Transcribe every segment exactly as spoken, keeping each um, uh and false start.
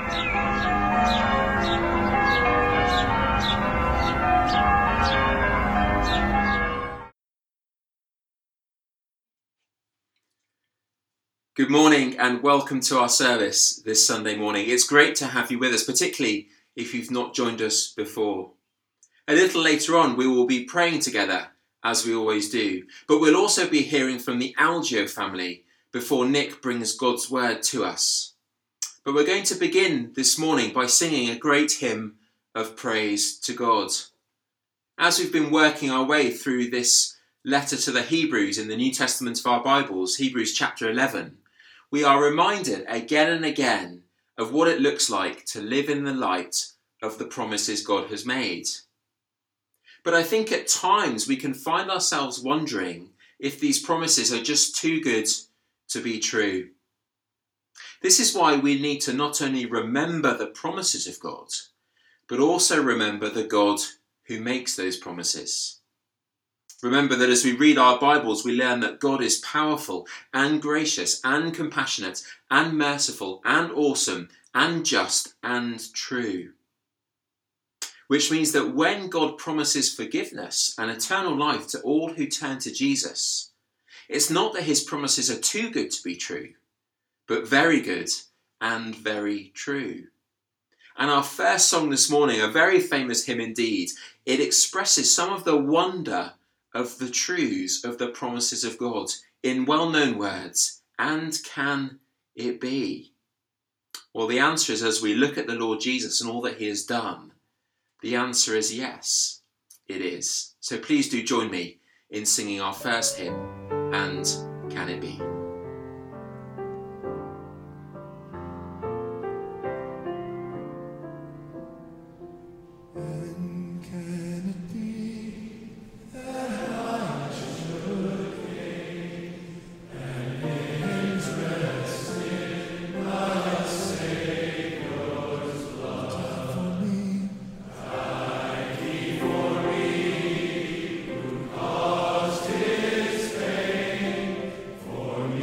Good morning and welcome to our service this Sunday morning. It's great to have you with us, particularly if you've not joined us before. A little later on we will be praying together, as we always do, but we'll also be hearing from the Algio family before Nick brings God's word to us. But we're going to begin this morning by singing a great hymn of praise to God. As we've been working our way through this letter to the Hebrews in the New Testament of our Bibles, Hebrews chapter eleven, we are reminded again and again of what it looks like to live in the light of the promises God has made. But I think at times we can find ourselves wondering if these promises are just too good to be true. This is why we need to not only remember the promises of God, but also remember the God who makes those promises. Remember that as we read our Bibles, we learn that God is powerful and gracious and compassionate and merciful and awesome and just and true. Which means that when God promises forgiveness and eternal life to all who turn to Jesus, it's not that his promises are too good to be true, but very good and very true. And our first song this morning, a very famous hymn indeed, it expresses some of the wonder of the truths of the promises of God in well-known words. And can it be? Well, the answer is, as we look at the Lord Jesus and all that he has done, the answer is yes, it is. So please do join me in singing our first hymn, And Can It Be? For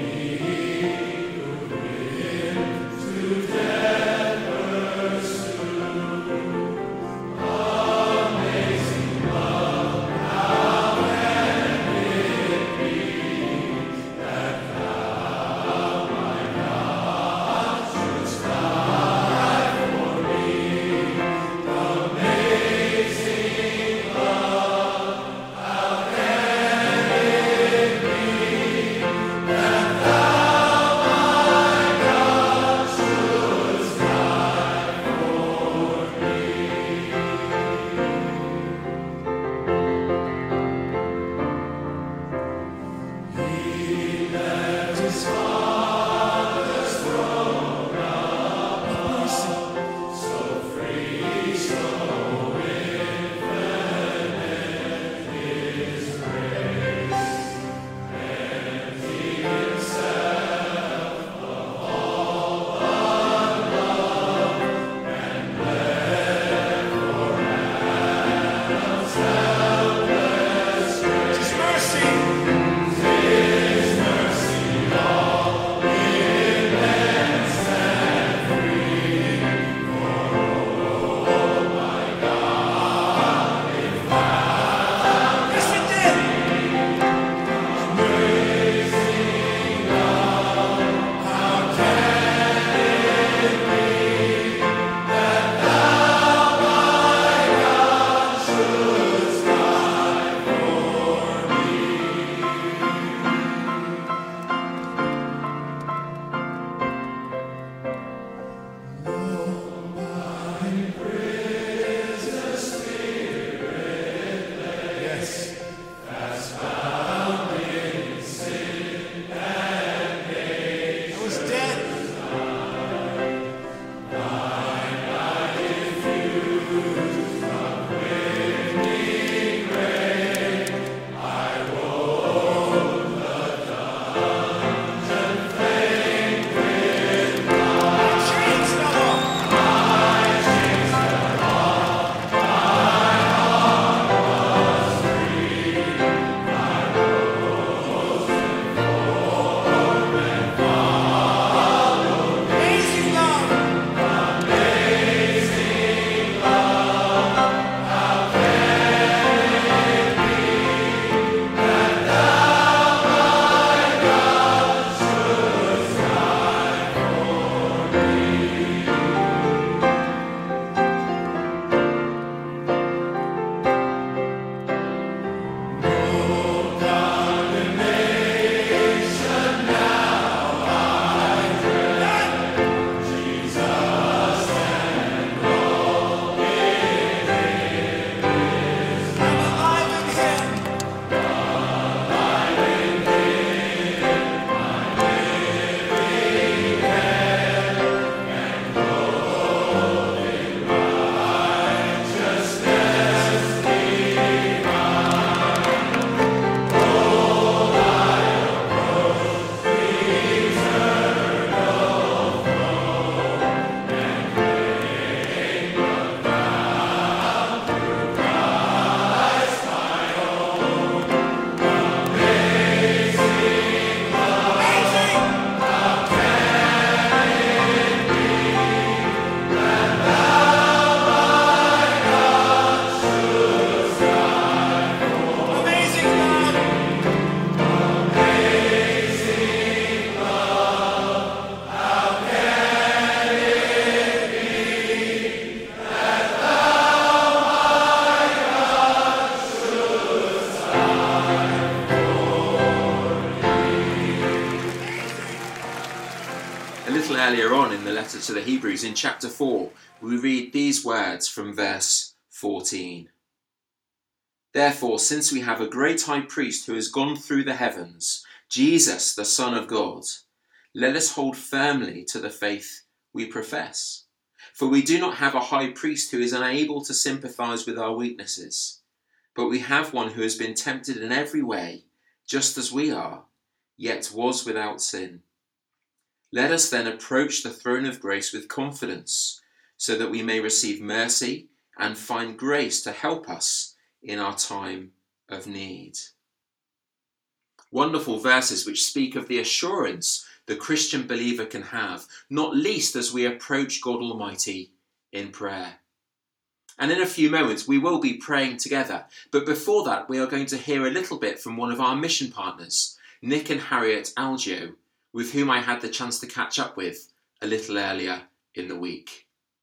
letter to the Hebrews, in chapter four, we read these words from verse fourteen. Therefore, since we have a great high priest who has gone through the heavens, Jesus, the Son of God, let us hold firmly to the faith we profess. For we do not have a high priest who is unable to sympathize with our weaknesses, but we have one who has been tempted in every way, just as we are, yet was without sin. Let us then approach the throne of grace with confidence, so that we may receive mercy and find grace to help us in our time of need. Wonderful verses which speak of the assurance the Christian believer can have, not least as we approach God Almighty in prayer. And in a few moments we will be praying together, but before that we are going to hear a little bit from one of our mission partners, Nick and Harriet Algio, with whom I had the chance to catch up with a little earlier in the week.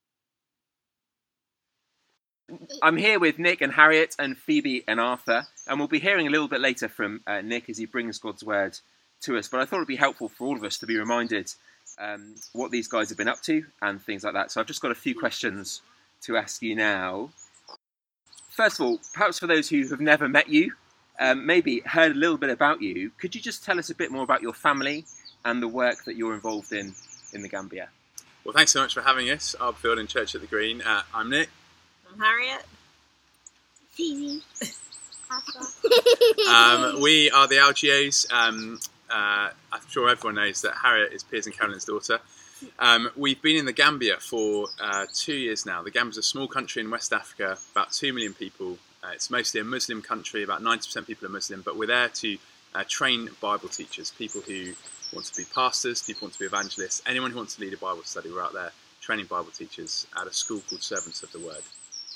I'm here with Nick and Harriet and Phoebe and Arthur, and we'll be hearing a little bit later from uh, Nick as he brings God's word to us. But I thought it would be helpful for all of us to be reminded um, what these guys have been up to and things like that. So I've just got a few questions to ask you now. First of all, perhaps for those who have never met you, um, maybe heard a little bit about you, could you just tell us a bit more about your family and the work that you're involved in in the Gambia? Well, thanks so much for having us, Arbfield and Church at the Green. Uh, I'm Nick. I'm Harriet. Phoebe. um, we are the Algios. Um, uh, I'm sure everyone knows that Harriet is Piers and Carolyn's daughter. Um, we've been in the Gambia for uh, two years now. The Gambia is a small country in West Africa, about two million people. Uh, it's mostly a Muslim country, about ninety percent people are Muslim, but we're there to uh, train Bible teachers, people who want to be pastors, people who want to be evangelists, anyone who wants to lead a Bible study. We're out there training Bible teachers at a school called Servants of the Word.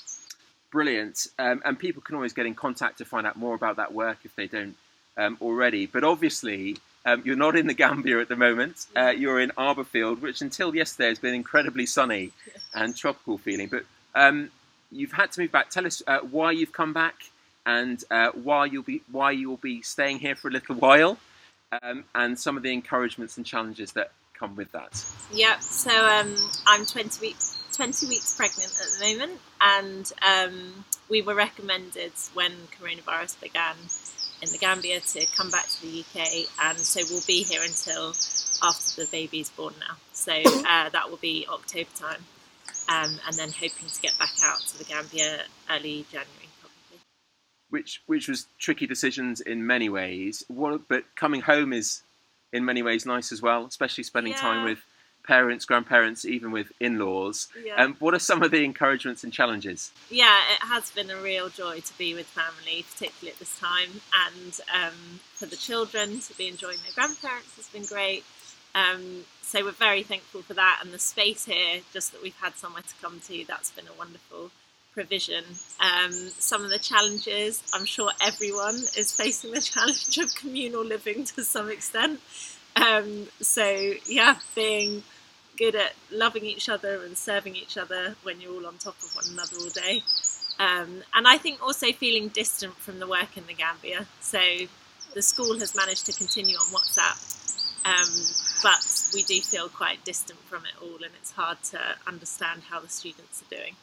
Brilliant. Um, and people can always get in contact to find out more about that work if they don't um, already. But obviously, um, you're not in the Gambia at the moment. Uh, you're in Arborfield, which until yesterday has been incredibly sunny and tropical feeling. But um, you've had to move back. Tell us uh, why you've come back and uh, why you'll be why you'll be staying here for a little while, um, and some of the encouragements and challenges that come with that. Yep. So um, I'm twenty weeks. twenty weeks pregnant at the moment, and um, we were recommended when coronavirus began in the Gambia to come back to the U K, and so we'll be here until after the baby's born now. So uh, that will be October time, um, and then hoping to get back out to the Gambia early January probably. Which which was tricky decisions in many ways. What, but coming home is in many ways nice as well, especially spending Yeah. time with parents, grandparents, even with in-laws. Yeah. Um, what are some of the encouragements and challenges? Yeah, it has been a real joy to be with family, particularly at this time, and um, for the children to be enjoying their grandparents has been great. Um, so we're very thankful for that, and the space here, just that we've had somewhere to come to, that's been a wonderful provision. Um, some of the challenges, I'm sure everyone is facing the challenge of communal living to some extent. Um, so yeah, being good at loving each other and serving each other when you're all on top of one another all day. Um, and I think also feeling distant from the work in the Gambia. So the school has managed to continue on WhatsApp, um, but we do feel quite distant from it all, and it's hard to understand how the students are doing.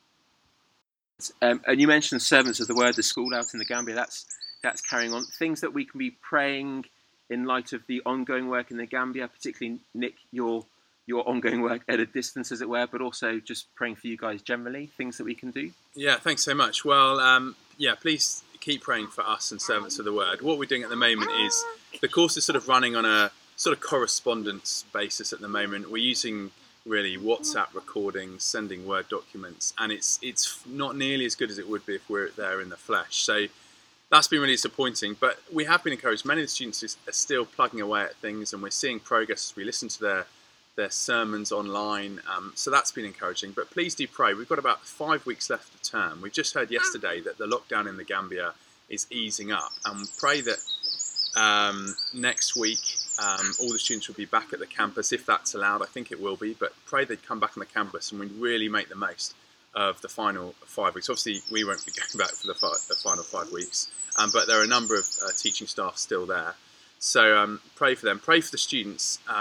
Um, and you mentioned Servants of the Word, the school out in the Gambia. That's that's carrying on. Things that we can be praying in light of the ongoing work in the Gambia, particularly, Nick, your your ongoing work at a distance, as it were, but also just praying for you guys generally, things that we can do? Yeah, thanks so much. Well, um, yeah, please keep praying for us and Servants of the Word. What we're doing at the moment is, the course is sort of running on a sort of correspondence basis at the moment. We're using really WhatsApp recordings, sending Word documents, and it's it's not nearly as good as it would be if we're there in the flesh. So that's been really disappointing, but we have been encouraged. Many of the students are still plugging away at things, and we're seeing progress as we listen to their their sermons online, um, so that's been encouraging. But please do pray. We've got about five weeks left of term. We've just heard yesterday that the lockdown in the Gambia is easing up, and pray that um, next week um, all the students will be back at the campus, if that's allowed. I think it will be, but pray they'd come back on the campus and we'd really make the most of the final five weeks. Obviously we won't be going back for the, fi the final five weeks, um, but there are a number of uh, teaching staff still there. So um, pray for them, pray for the students. Um,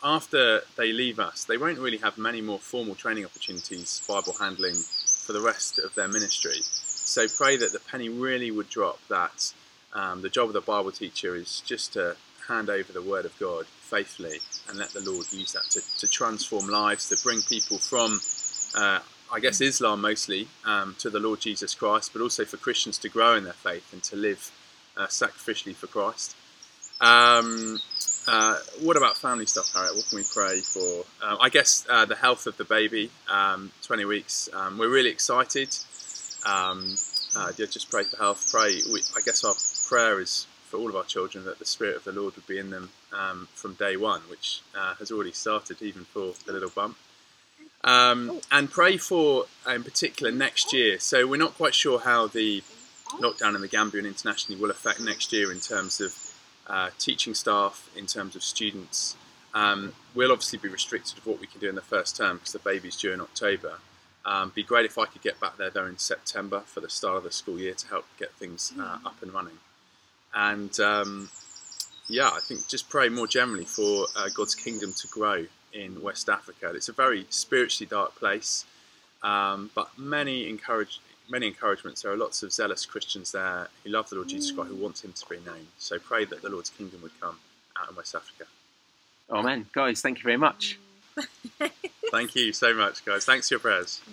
after they leave us, they won't really have many more formal training opportunities, Bible handling, for the rest of their ministry. So pray that the penny really would drop, that um, the job of the Bible teacher is just to hand over the Word of God faithfully and let the Lord use that to, to transform lives, to bring people from, uh, I guess, Islam mostly, um, to the Lord Jesus Christ, but also for Christians to grow in their faith and to live uh, sacrificially for Christ. Um, uh, what about family stuff, Harriet? What can we pray for? Um, I guess uh, the health of the baby, um, twenty weeks. Um, we're really excited. Um, uh, yeah, just pray for health. Pray. We, I guess our prayer is for all of our children that the Spirit of the Lord would be in them um, from day one, which uh, has already started, even for the little bump. Um, and pray for, in particular, next year. So we're not quite sure how the lockdown in the Gambia and internationally will affect next year in terms of uh, teaching staff, in terms of students. Um, we'll obviously be restricted of what we can do in the first term because the baby's due in October. Um, be great if I could get back there though in September for the start of the school year to help get things uh, up and running. And um, yeah, I think just pray more generally for uh, God's kingdom to grow in West Africa. It's a very spiritually dark place, um, but many encourage, many encouragements. There are lots of zealous Christians there who love the Lord Jesus Christ, who want him to be known. So pray that the Lord's kingdom would come out in West Africa. Amen. Guys, thank you very much. Thank you so much, guys. Thanks for your prayers.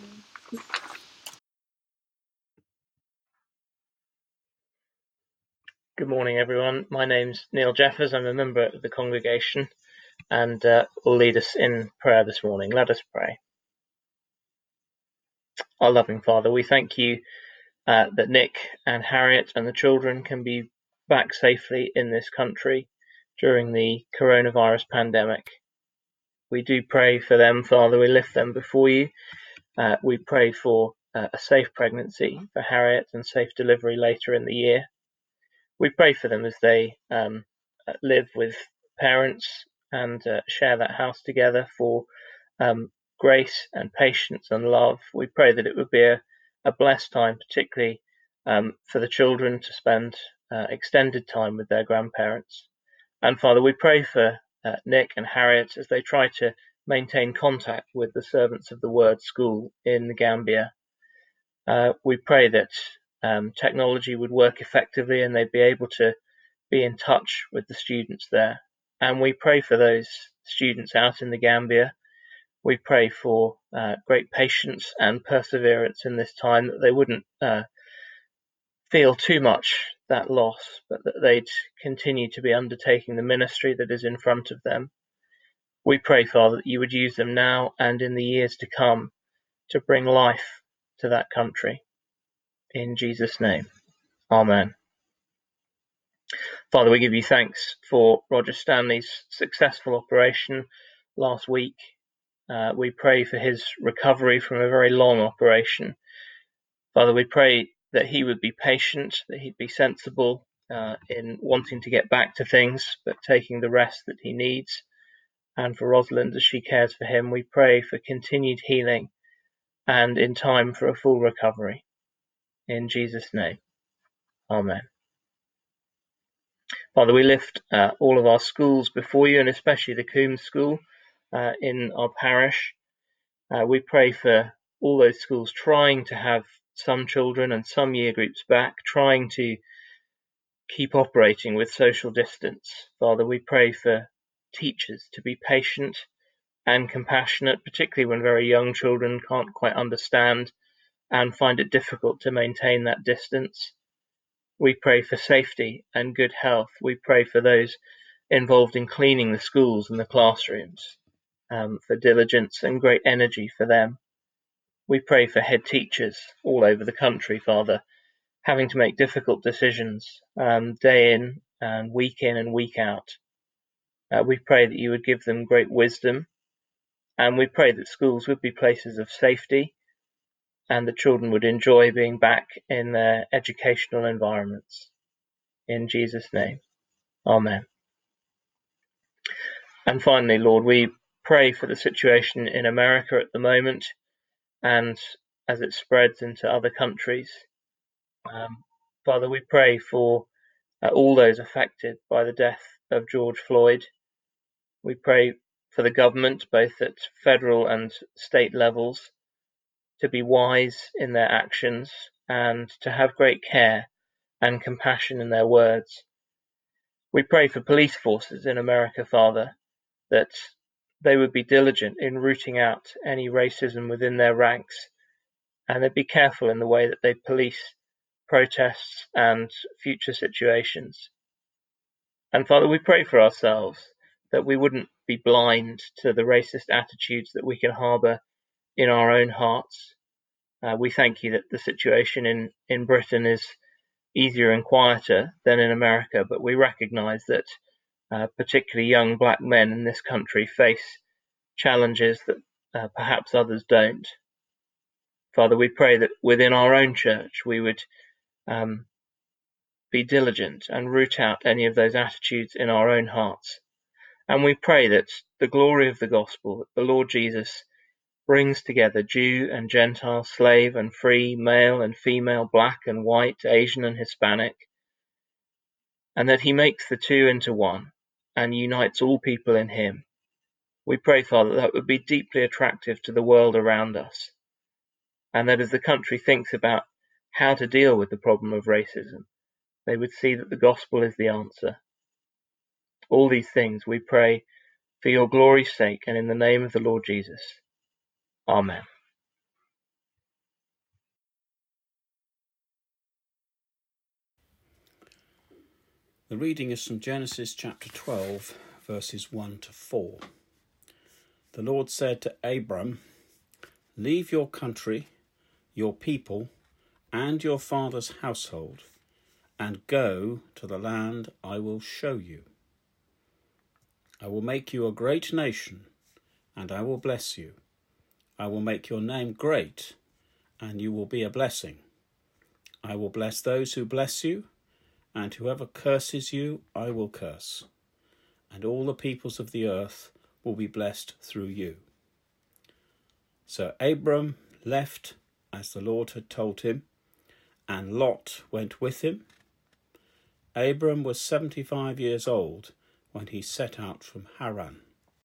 Good morning, everyone. My name's Neil Jeffers. I'm a member of the congregation and uh, will lead us in prayer this morning. Let us pray. Our loving Father, we thank you uh, that Nick and Harriet and the children can be back safely in this country during the coronavirus pandemic. We do pray for them, Father. We lift them before you. Uh, we pray for uh, a safe pregnancy for Harriet and safe delivery later in the year. We pray for them as they um, live with parents and uh, share that house together for um, grace and patience and love. We pray that it would be a, a blessed time, particularly um, for the children to spend uh, extended time with their grandparents. And Father, we pray for uh, Nick and Harriet as they try to maintain contact with the Servants of the Word school in the Gambia. Uh, we pray that um, technology would work effectively and they'd be able to be in touch with the students there. And we pray for those students out in the Gambia. We pray for uh, great patience and perseverance in this time, that they wouldn't uh, feel too much that loss, but that they'd continue to be undertaking the ministry that is in front of them. We pray, Father, that you would use them now and in the years to come to bring life to that country. In Jesus' name, Amen. Father, we give you thanks for Roger Stanley's successful operation last week. Uh, we pray for his recovery from a very long operation. Father, we pray that he would be patient, that he'd be sensible uh, in wanting to get back to things, but taking the rest that he needs. And for Rosalind, as she cares for him, we pray for continued healing and in time for a full recovery. In Jesus' name, Amen. Father, we lift uh, all of our schools before you, and especially the Coombs School uh, in our parish. Uh, we pray for all those schools trying to have some children and some year groups back, trying to keep operating with social distance. Father, we pray for teachers to be patient and compassionate, particularly when very young children can't quite understand and find it difficult to maintain that distance. We pray for safety and good health. We pray for those involved in cleaning the schools and the classrooms, um, for diligence and great energy for them. We pray for head teachers all over the country, Father, having to make difficult decisions um, day in and week in and week out. Uh, we pray that you would give them great wisdom, and we pray that schools would be places of safety and the children would enjoy being back in their educational environments. In Jesus' name, Amen. And finally, Lord, we pray for the situation in America at the moment and as it spreads into other countries. Um, Father, we pray for uh, all those affected by the death of George Floyd. We pray for the government, both at federal and state levels, to be wise in their actions and to have great care and compassion in their words. We pray for police forces in America, Father, that they would be diligent in rooting out any racism within their ranks, and they'd be careful in the way that they police protests and future situations. And Father, we pray for ourselves that we wouldn't be blind to the racist attitudes that we can harbour in our own hearts. Uh, we thank you that the situation in, in Britain is easier and quieter than in America, but we recognise that uh, particularly young black men in this country face challenges that uh, perhaps others don't. Father, we pray that within our own church we would um, be diligent and root out any of those attitudes in our own hearts. And we pray that the glory of the gospel, that the Lord Jesus brings together Jew and Gentile, slave and free, male and female, black and white, Asian and Hispanic, and that he makes the two into one and unites all people in him. We pray, Father, that would be deeply attractive to the world around us, and that as the country thinks about how to deal with the problem of racism, they would see that the gospel is the answer. All these things we pray for your glory's sake and in the name of the Lord Jesus. Amen. The reading is from Genesis chapter twelve, verses one to four. The Lord said to Abram, "Leave your country, your people, and your father's household, and go to the land I will show you. I will make you a great nation, and I will bless you. I will make your name great, and you will be a blessing. I will bless those who bless you, and whoever curses you I will curse. And all the peoples of the earth will be blessed through you." So Abram left as the Lord had told him, and Lot went with him. Abram was seventy-five years old when he set out from Haran.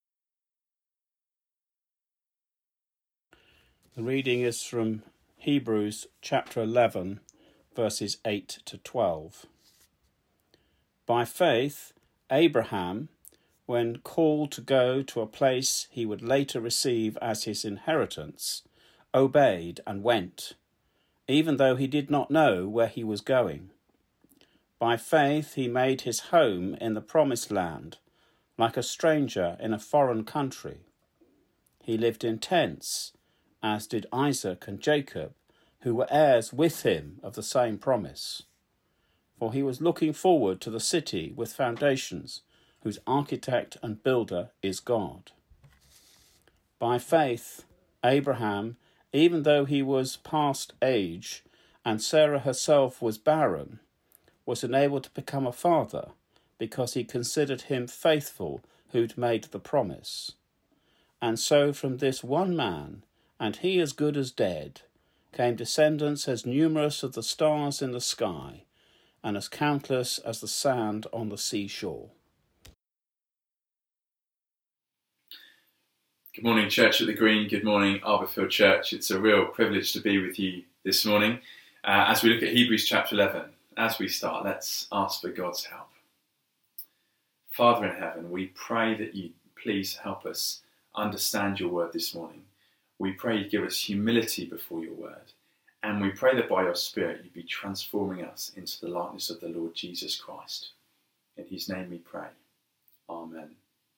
The reading is from Hebrews chapter eleven, verses eight to twelve. By faith, Abraham, when called to go to a place he would later receive as his inheritance, obeyed and went, even though he did not know where he was going. By faith he made his home in the promised land, like a stranger in a foreign country. He lived in tents, as did Isaac and Jacob, who were heirs with him of the same promise. For he was looking forward to the city with foundations, whose architect and builder is God. By faith, Abraham, even though he was past age, and Sarah herself was barren, was enabled to become a father, because he considered him faithful who'd made the promise. And so from this one man, and he as good as dead, came descendants as numerous as the stars in the sky, and as countless as the sand on the seashore. Good morning, Church at the Green. Good morning, Arborfield Church. It's a real privilege to be with you this morning uh, as we look at Hebrews chapter eleven. As we start, let's ask for God's help. Father in heaven, we pray that you please help us understand your word this morning. We pray you give us humility before your word, and we pray that by your Spirit you be transforming us into the likeness of the Lord Jesus Christ. In his name we pray. Amen.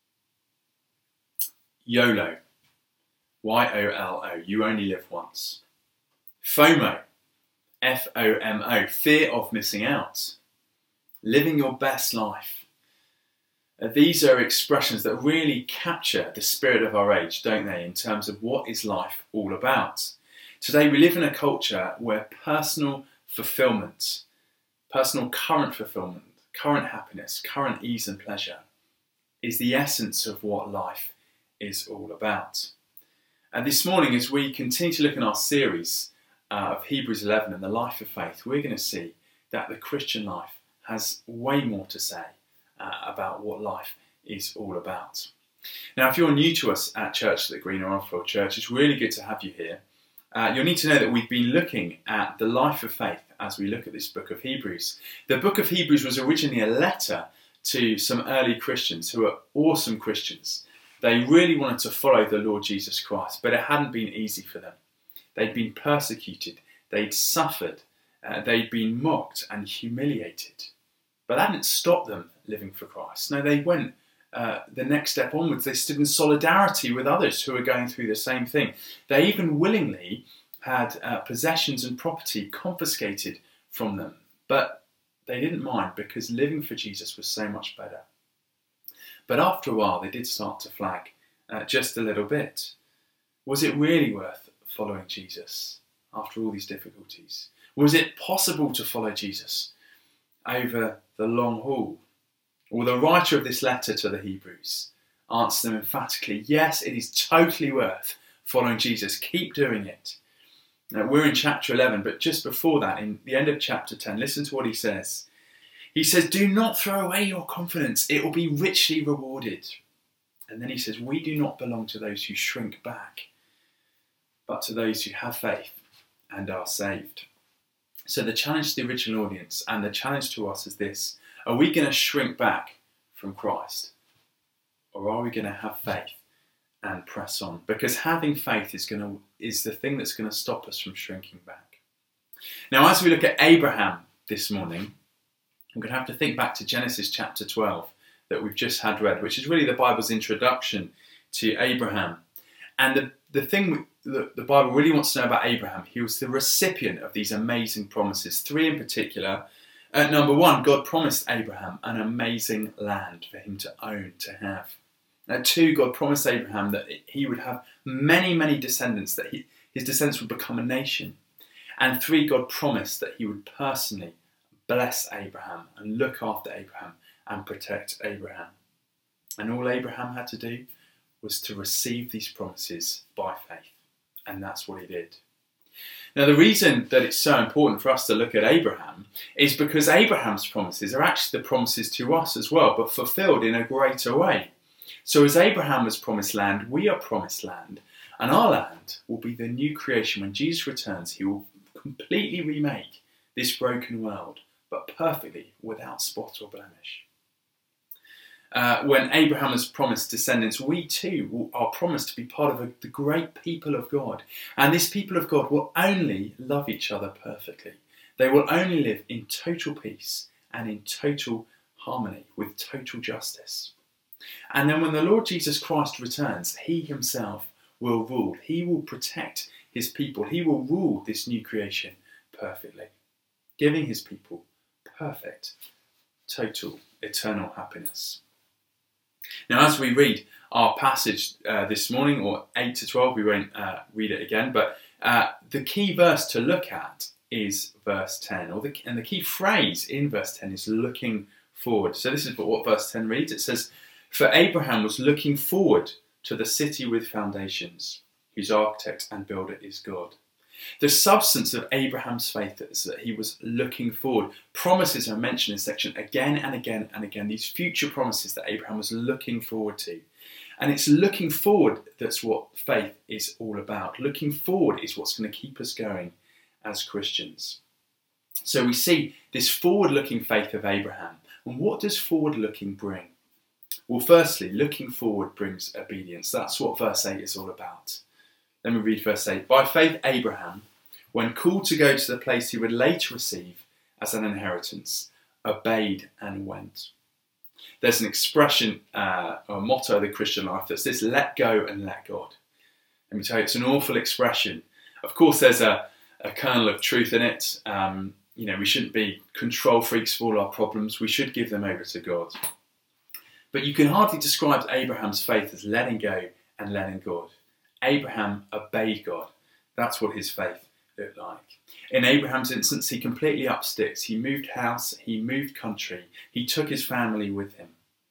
YOLO, Y O L O, you only live once. FOMO, F O M O, fear of missing out. Living your best life. Uh, these are expressions that really capture the spirit of our age, don't they, in terms of what is life all about. Today we live in a culture where personal fulfillment, personal current fulfillment, current happiness, current ease and pleasure is the essence of what life is all about. And this morning, as we continue to look in our series uh, of Hebrews eleven and the life of faith, we're going to see that the Christian life has way more to say uh, about what life is all about. Now, if you're new to us at Church at the Green or Oldfield Church, it's really good to have you here. Uh, you'll need to know that we've been looking at the life of faith as we look at this book of Hebrews. The book of Hebrews was originally a letter to some early Christians who were awesome Christians. They really wanted to follow the Lord Jesus Christ, but it hadn't been easy for them. They'd been persecuted, they'd suffered, uh, they'd been mocked and humiliated. But that didn't stop them living for Christ. No, they went uh, the next step onwards. They stood in solidarity with others who were going through the same thing. They even willingly had uh, possessions and property confiscated from them. But they didn't mind, because living for Jesus was so much better. But after a while, they did start to flag uh, just a little bit. Was it really worth following Jesus after all these difficulties? Was it possible to follow Jesus over the long haul? Well, the writer of this letter to the Hebrews answered them emphatically, yes, it is totally worth following Jesus. Keep doing it. Now, we're in chapter eleven, but just before that, in the end of chapter ten, listen to what he says. He says, do not throw away your confidence. It will be richly rewarded. And then he says, we do not belong to those who shrink back, but to those who have faith and are saved. So the challenge to the original audience and the challenge to us is this: are we going to shrink back from Christ, or are we going to have faith and press on? Because having faith is going to is the thing that's going to stop us from shrinking back. Now, as we look at Abraham this morning, I'm going to have to think back to Genesis chapter twelve that we've just had read, which is really the Bible's introduction to Abraham. And the, the thing that the Bible really wants to know about Abraham, he was the recipient of these amazing promises, three in particular. Uh, number one, God promised Abraham an amazing land for him to own, to have. Uh, two, God promised Abraham that he would have many, many descendants, that he, his descendants would become a nation. And three, God promised that he would personally bless Abraham and look after Abraham and protect Abraham. And all Abraham had to do was to receive these promises by faith. And that's what he did. Now, the reason that it's so important for us to look at Abraham is because Abraham's promises are actually the promises to us as well, but fulfilled in a greater way. So as Abraham was promised land, we are promised land, and our land will be the new creation. When Jesus returns, he will completely remake this broken world, but perfectly, without spot or blemish. Uh, when Abraham was promised descendants, we too are promised to be part of a, the great people of God. And this people of God will only love each other perfectly. They will only live in total peace and in total harmony with total justice. And then when the Lord Jesus Christ returns, he himself will rule. He will protect his people. He will rule this new creation perfectly, giving his people perfect, total, eternal happiness. Now, as we read our passage uh, this morning, or eight to twelve, we won't uh, read it again, but uh, the key verse to look at is verse ten, or the, and the key phrase in verse ten is looking forward. So this is what verse ten reads. It says, for Abraham was looking forward to the city with foundations, whose architect and builder is God. The substance of Abraham's faith is that he was looking forward. Promises are mentioned in this section again and again and again. These future promises that Abraham was looking forward to. And it's looking forward that's what faith is all about. Looking forward is what's going to keep us going as Christians. So we see this forward-looking faith of Abraham. And what does forward-looking bring? Well, firstly, looking forward brings obedience. That's what verse eight is all about. Let me read verse eight. By faith, Abraham, when called to go to the place he would later receive as an inheritance, obeyed and went. There's an expression, uh, or a motto of the Christian life that's this: let go and let God. Let me tell you, it's an awful expression. Of course, there's a, a kernel of truth in it. Um, you know, we shouldn't be control freaks for all our problems. We should give them over to God. But you can hardly describe Abraham's faith as letting go and letting God. Abraham obeyed God. That's what his faith looked like. In Abraham's instance, he completely upped sticks. He moved house, he moved country, he took his family with him.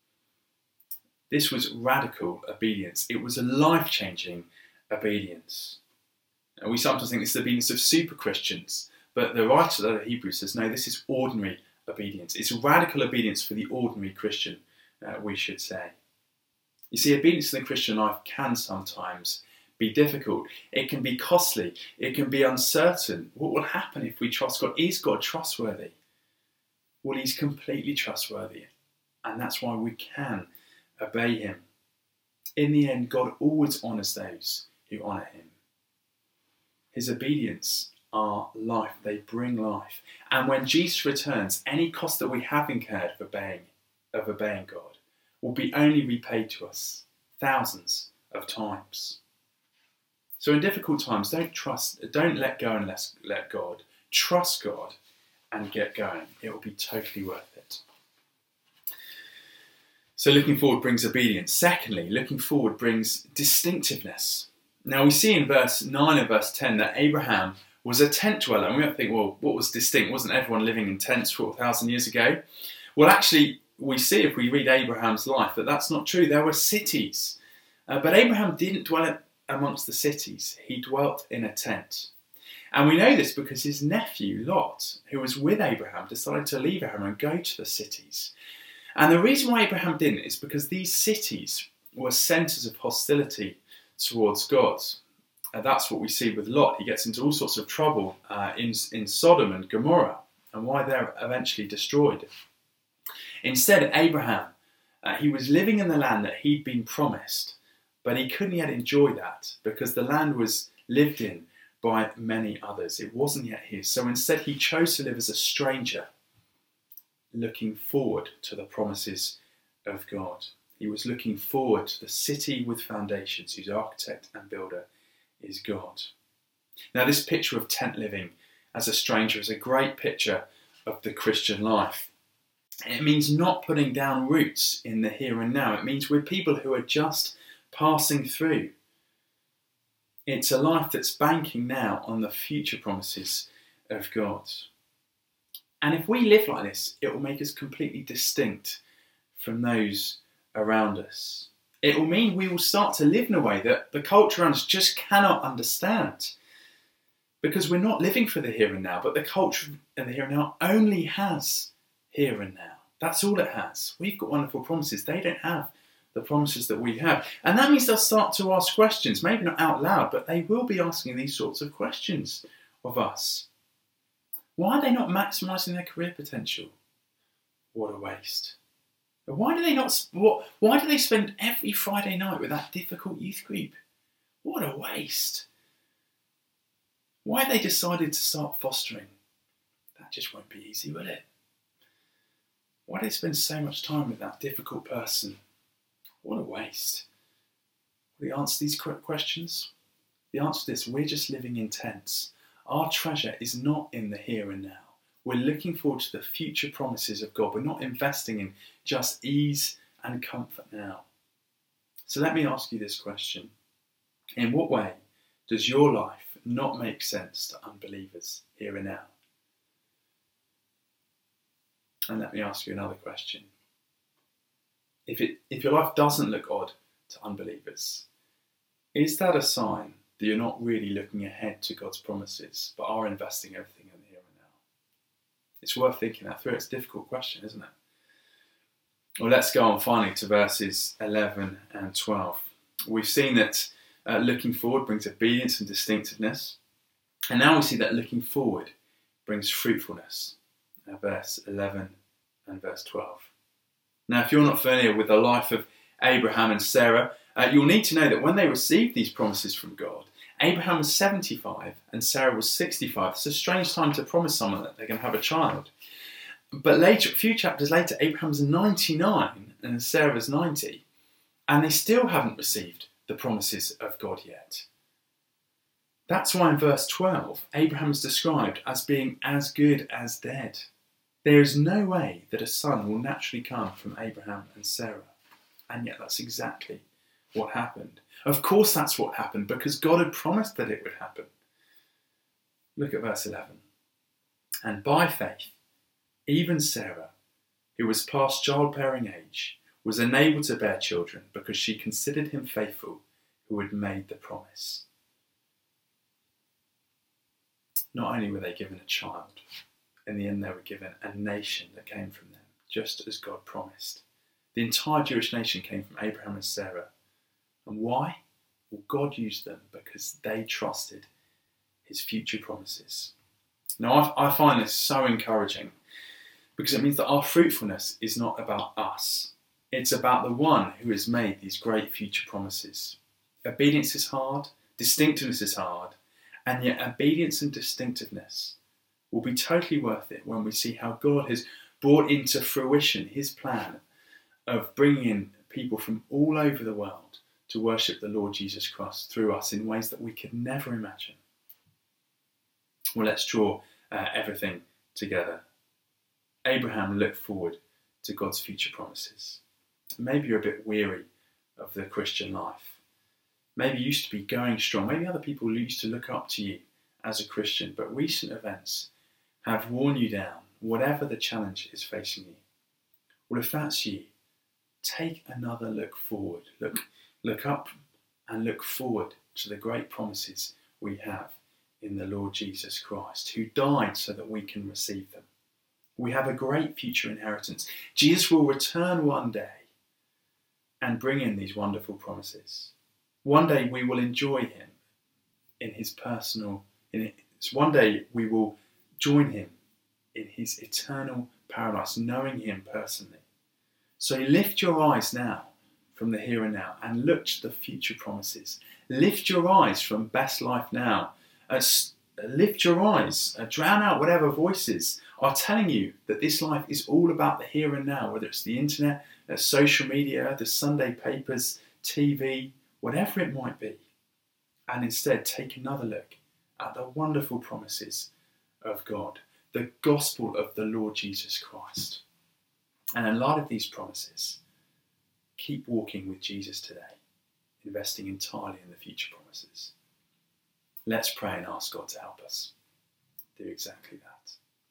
This was radical obedience. It was a life-changing obedience. And we sometimes think it's the obedience of super Christians, but the writer of the Hebrews says, no, this is ordinary obedience. It's radical obedience for the ordinary Christian, uh, we should say. You see, obedience in the Christian life can sometimes be difficult. It can be costly. It can be uncertain. What will happen if we trust God? Is God trustworthy? Well, he's completely trustworthy. And that's why we can obey him. In the end, God always honours those who honour him. His obedience are life. They bring life. And when Jesus returns, any cost that we have incurred of obeying, of obeying God will be only repaid to us thousands of times. So in difficult times, don't trust, don't let go and let, let God. Trust God and get going. It will be totally worth it. So looking forward brings obedience. Secondly, looking forward brings distinctiveness. Now we see in verse nine and verse ten that Abraham was a tent dweller. And we might think, well, what was distinct? Wasn't everyone living in tents four thousand years ago? Well, actually, we see if we read Abraham's life that that's not true. There were cities. Uh, but Abraham didn't dwell amongst the cities. He dwelt in a tent. And we know this because his nephew, Lot, who was with Abraham, decided to leave Abraham and go to the cities. And the reason why Abraham didn't is because these cities were centres of hostility towards God. Uh, that's what we see with Lot. He gets into all sorts of trouble uh, in, in Sodom and Gomorrah, and why they're eventually destroyed. Instead, Abraham, uh, he was living in the land that he'd been promised, but he couldn't yet enjoy that because the land was lived in by many others. It wasn't yet his. So instead, he chose to live as a stranger, looking forward to the promises of God. He was looking forward to the city with foundations, whose architect and builder is God. Now, this picture of tent living as a stranger is a great picture of the Christian life. It means not putting down roots in the here and now. It means we're people who are just passing through. It's a life that's banking now on the future promises of God. And if we live like this, it will make us completely distinct from those around us. It will mean we will start to live in a way that the culture around us just cannot understand. Because we're not living for the here and now, but the culture in the here and now only has here and now. That's all it has. We've got wonderful promises. They don't have the promises that we have. And that means they'll start to ask questions, maybe not out loud, but they will be asking these sorts of questions of us. Why are they not maximising their career potential? What a waste. Why do they not? What? Why do they spend every Friday night with that difficult youth group? What a waste. Why have they decided to start fostering? That just won't be easy, will it? Why do they spend so much time with that difficult person? What a waste. Will you answer these questions? The answer to this, we're just living in tents. Our treasure is not in the here and now. We're looking forward to the future promises of God. We're not investing in just ease and comfort now. So let me ask you this question. In what way does your life not make sense to unbelievers here and now? And let me ask you another question. If it, if your life doesn't look odd to unbelievers, is that a sign that you're not really looking ahead to God's promises, but are investing everything in the here and now? It's worth thinking that through. It's a difficult question, isn't it? Well, let's go on finally to verses eleven and twelve. We've seen that uh, looking forward brings obedience and distinctiveness. And now we see that looking forward brings fruitfulness. Uh, verse eleven and verse twelve. Now, if you're not familiar with the life of Abraham and Sarah, uh, you'll need to know that when they received these promises from God, Abraham was seventy-five and Sarah was sixty-five. It's a strange time to promise someone that they're going to have a child. But later, a few chapters later, Abraham's ninety-nine and Sarah's ninety, and they still haven't received the promises of God yet. That's why in verse twelve, Abraham is described as being as good as dead. There is no way that a son will naturally come from Abraham and Sarah. And yet that's exactly what happened. Of course that's what happened, because God had promised that it would happen. Look at verse eleven. And by faith, even Sarah, who was past childbearing age, was enabled to bear children because she considered him faithful who had made the promise. Not only were they given a child, in the end they were given a nation that came from them, just as God promised. The entire Jewish nation came from Abraham and Sarah. And why? Well, God used them because they trusted his future promises. Now, I, I find this so encouraging because it means that our fruitfulness is not about us. It's about the one who has made these great future promises. Obedience is hard, distinctiveness is hard, and yet obedience and distinctiveness will be totally worth it when we see how God has brought into fruition his plan of bringing in people from all over the world to worship the Lord Jesus Christ through us in ways that we could never imagine. Well, let's draw uh, everything together. Abraham looked forward to God's future promises. Maybe you're a bit weary of the Christian life. Maybe you used to be going strong. Maybe other people used to look up to you as a Christian, but recent events have worn you down, whatever the challenge is facing you. Well, if that's you, take another look forward. Look, look up and look forward to the great promises we have in the Lord Jesus Christ, who died so that we can receive them. We have a great future inheritance. Jesus will return one day and bring in these wonderful promises. One day we will enjoy him in his personal, in his, one day we will join him in his eternal paradise, knowing him personally. So lift your eyes now from the here and now and look to the future promises. Lift your eyes from best life now. Uh, lift your eyes, uh, drown out whatever voices are telling you that this life is all about the here and now, whether it's the internet, uh, social media, the Sunday papers, T V, whatever it might be. And instead take another look at the wonderful promises of God, the gospel of the Lord Jesus Christ. And in light of these promises, keep walking with Jesus today, investing entirely in the future promises. Let's pray and ask God to help us do exactly that.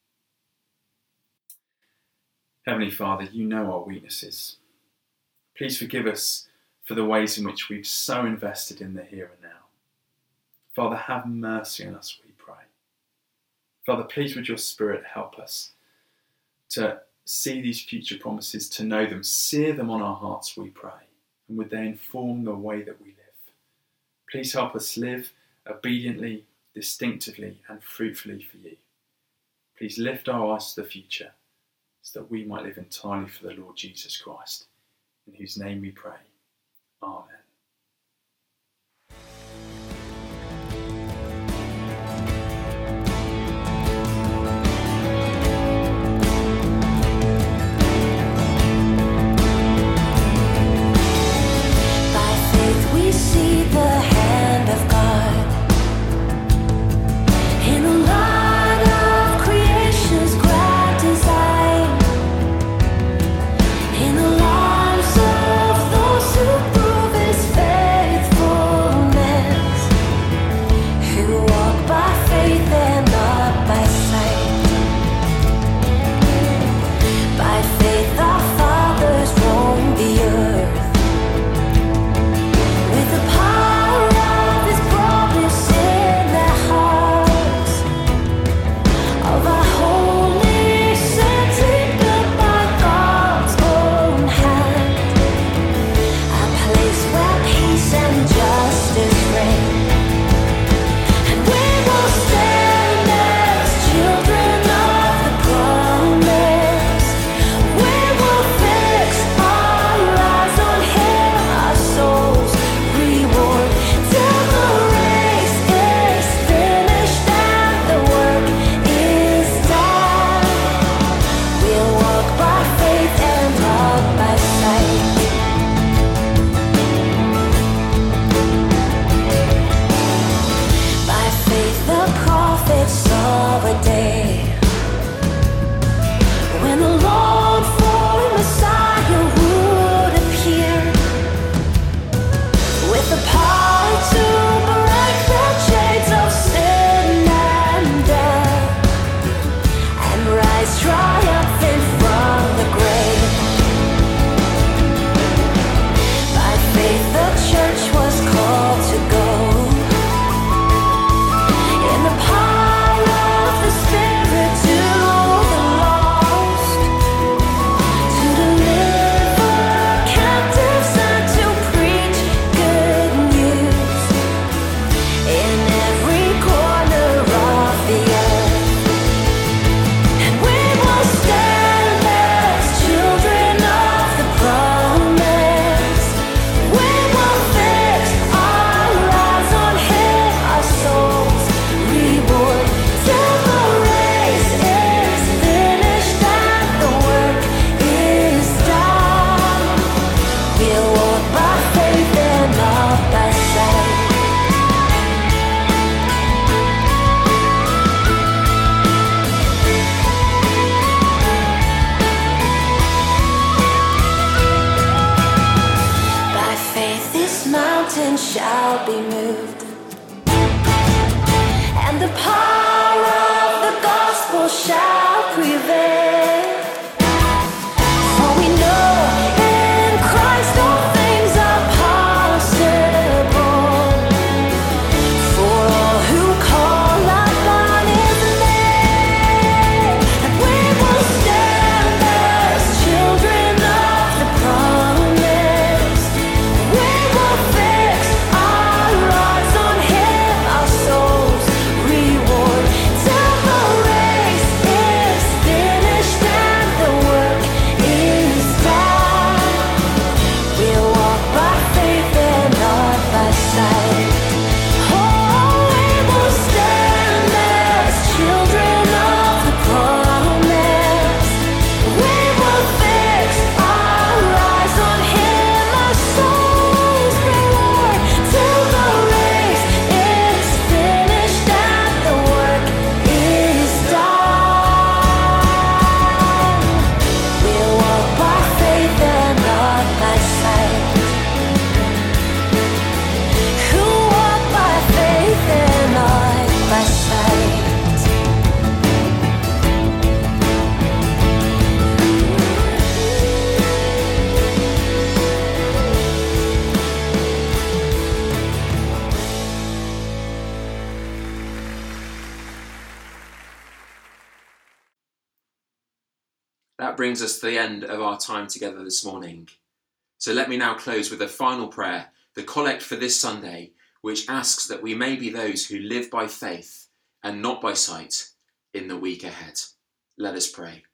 Heavenly Father, you know our weaknesses. Please forgive us for the ways in which we've so invested in the here and now. Father, have mercy on us, we pray. Father, please would your Spirit help us to see these future promises, to know them, sear them on our hearts, we pray, and would they inform the way that we live. Please help us live obediently, distinctively, and fruitfully for you. Please lift our eyes to the future so that we might live entirely for the Lord Jesus Christ, in whose name we pray. Amen. In the lives of those who prove it. the power of the gospel shall prevail. For we know in Christ all things are possible. For all who call upon his name, and we will stand as children of the promise. We will fix our eyes on him, our souls reward, till the race is finished and the work is done. We'll walk by faith and not by sight. Oh, we will stand as children of the promise. We will fix our eyes on him, our souls reward, till the race is finished and the work is done. We'll walk by faith and not by sight. Who walk by faith and not by sight. That brings us to the end of our time together this morning. So let me now close with a final prayer, the collect for this Sunday, which asks that we may be those who live by faith and not by sight in the week ahead. Let us pray.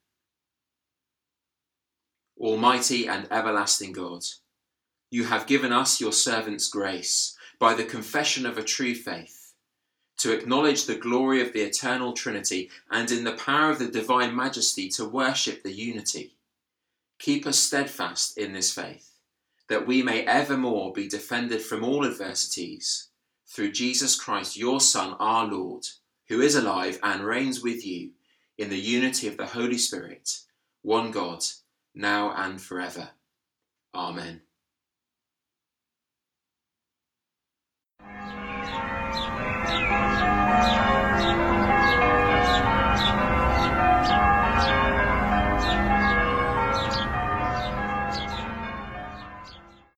Almighty and everlasting God, you have given us, your servants, grace by the confession of a true faith, to acknowledge the glory of the eternal Trinity and in the power of the divine majesty to worship the unity. Keep us steadfast in this faith, that we may evermore be defended from all adversities, through Jesus Christ, your Son, our Lord, who is alive and reigns with you in the unity of the Holy Spirit, one God, now and forever. Amen.